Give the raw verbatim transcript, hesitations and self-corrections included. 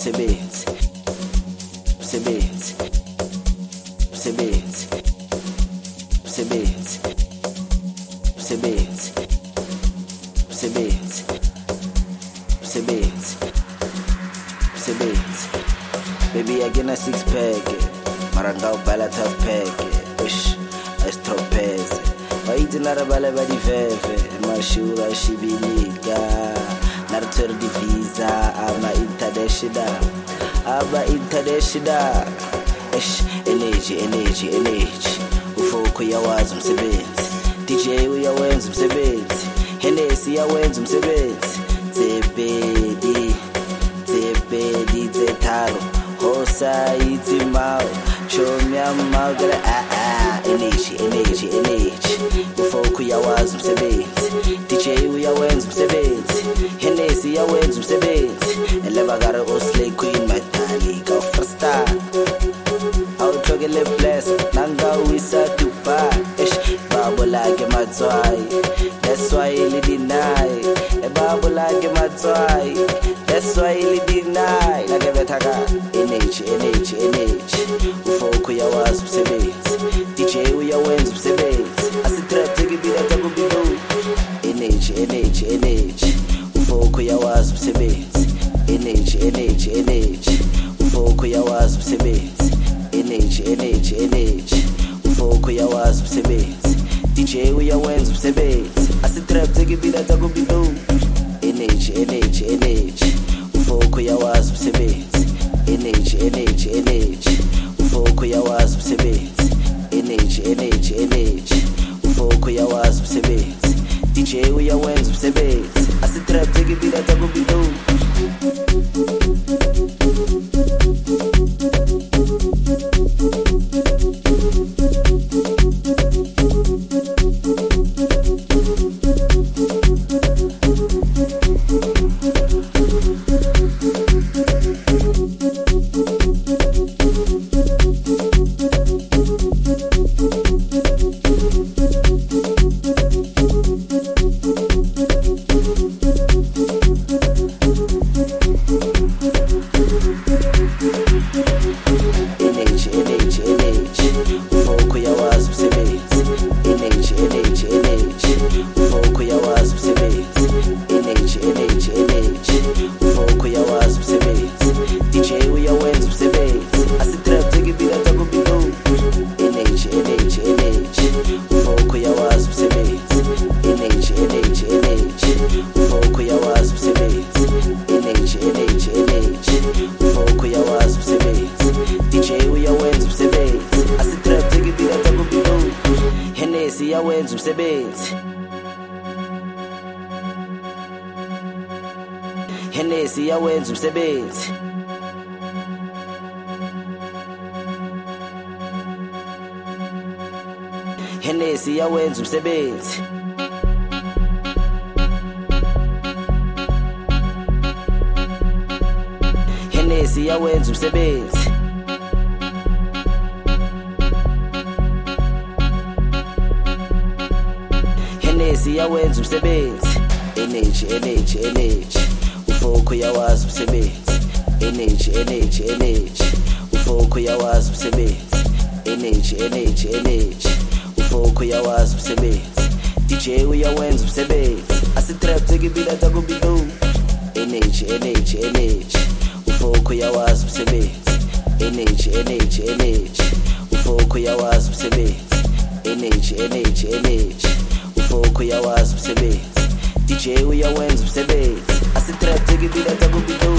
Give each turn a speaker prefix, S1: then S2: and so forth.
S1: umsebenzi umsebenzi umsebenzi umsebenzi umsebenzi umsebenzi umsebenzi umsebenzi baby agena six pack mara ngawubhala tough pack ish asitropeze wayithi narabala badiveve mashura shibinika narithwele divisa ama international ama international ish energy energy energy ufoko yawazi umsebenzi D J uyawenza umsebenzi Hennessy yawenza umsebenzi Zebedi Zebedi Zetaro Hosa itimao Chomya magara ah ah energy energy energy ufoko yawazi umsebenzi D J uyawenza umsebenzi Hennessy yawenza umsebenzi elebagara oslay queen matali go first star awuhlokele bless nanga wisa Dubai ish babo like matswai that's why you deny e babo like matswai that's why you deny like betaka energy energy energy ufoko yawazi umsebenzi D J uyawenza umsebenzi asitrap tekibira takubido energy energy energy ufoko yawazi umsebenzi energy energy energy ufoko yawazi umsebenzi energy energy energy ufoko yawazi umsebenzi D J uyawenza umsebenzi asitrap tekibira takubido energy energy energy ufoko yawazi umsebenzi energy energy energy ufoko yawazi umsebenzi energy energy energy ufoko yawazi umsebenzi D J uyawenza umsebenzi asitrap tekibira takubido yawenza umsebenzi Hennessy yawenza umsebenzi Hennessy yawenza umsebenzi Hennessy yawenza umsebenzi Hennessy yawenza umsebenzi energy energy energy ufoko yawazi umsebenzi energy energy energy ufoko yawazi umsebenzi energy energy energy ufoko yawazi umsebenzi D J uyawenza umsebenzi asitrap tekibira takubido energy energy energy ufoko yawazi umsebenzi energy energy energy ufoko yawazi umsebenzi energy energy energy ufoko yawazi umsebenzi D J uyawenza umsebenzi asitrap tekibira takubido